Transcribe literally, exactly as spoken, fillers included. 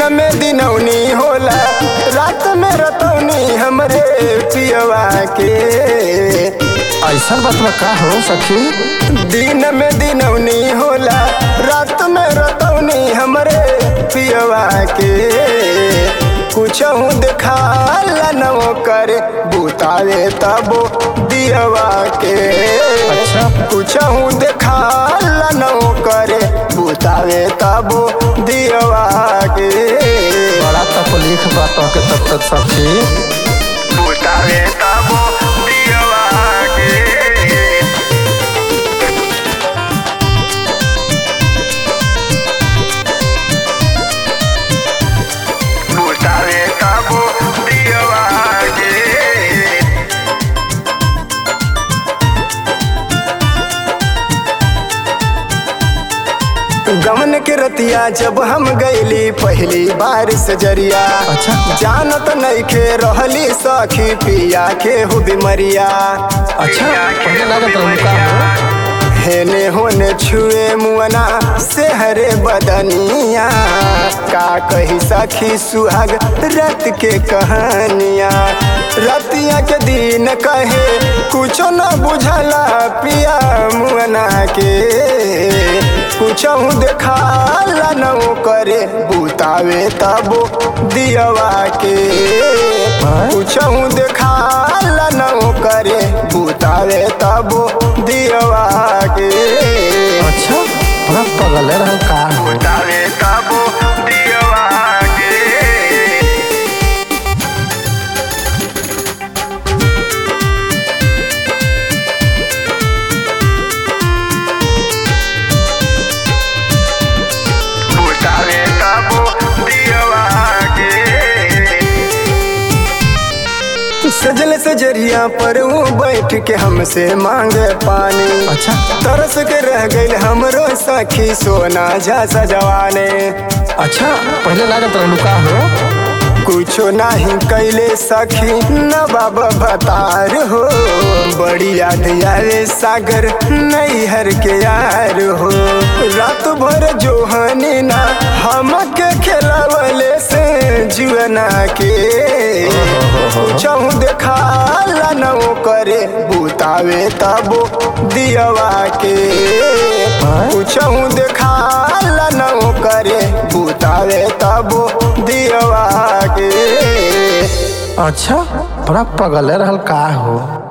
दिन में दिनौनी होला, रात में रतौनी हमरे पियवा के। ऐसा बतवा का हो सखी? दिन में दिनौनी होला, रात में रतौनी हमरे पियवा के। कुछहू देखाला न करे बुतावे तबो दियवा के। अच्छा। कुछहू देखाला न करे बुतावे तबो दियवा के। बड़ा तकलीफ बातों के तब तक सखी। बुतावे तबो दियवा के। बुतावे तबो दियवा के। गमन के रतिया जब हम गईली पहली बार से जरिया। अच्छा। जानत नइखे रहली सखी पिया के हु बिमरिया। अच्छा पहले लागत रहू का हो? हेने होने छुए मुअना से हरे बदनिया। का कही सखी सुहाग रात के कहानिया। रतिया के दिन कहे कुछो न बुझला पिया मुअना के। कुछहू देखाला न करे बुतावे तबो दियवा के। कुछहू देखाला न करे बुतावे तबो दियवा के। अच्छा बड़ा पगले रहू का हो? बुतावे तबो दियवा के। बुतावे तबो दियवा के। सजल सजरिया पर वो बैठ के हमसे मांगे पानी। अच्छा। तरस के रह गइल हमरो सखी सोना जैसा जवाने। अच्छा पहले लागत रहू का हो? कुछो नहीं कैले सखी न बाबा बतार हो। बड़ी याद आवे सागर नैहर के यार हो। रात भर जोहनी ना हमके खिलावले से जुअना के। कुछहू देखाला न करे बुतावे तबो दियवा के। कुछहू देखाला न करे बुतावे तबो दियवा के। अच्छा बड़ा पगले रहल का हो?